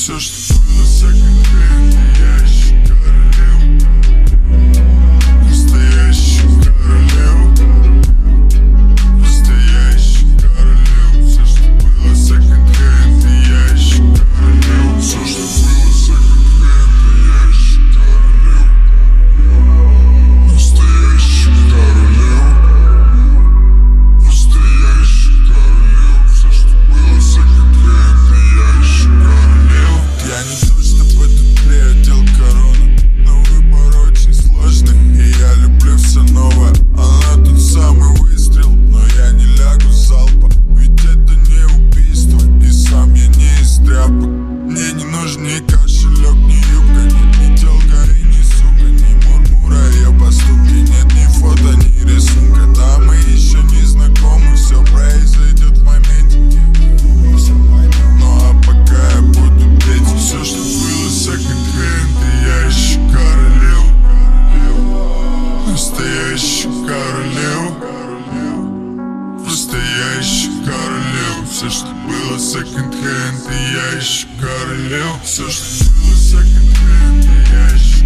Все, что было секонд-хенд, я еще королев. Настоящий королев. Настоящий королев. Все, что было секонд-хенд, я еще королев. Все, что было секонд-хенд, я еще королев. Настоящий королев. Настоящий королев. Все, что было секонд-хенд, я еще королев. Я не то чтобы тут приодел корону, но выбор очень сложный, и я люблю все новое. Она тот самый выстрел, но я не лягу с залпа, ведь это не убийство, и сам я не из тряпок. Мне не нужен ни кошелек, ни юбка, нет ни телка и ни сука, ни мурмура ее поступки, нет ни фото, ни рисунка. Да, мы еще не знакомы, все произойдет в моменте. Ну а пока я буду петь все, что было секонд-хенд, и я еще королев. Настоящий королев. Настоящий королев. Все, что было секонд-хенд, и я еще королев. Все, что было секонд-хенд, и я еще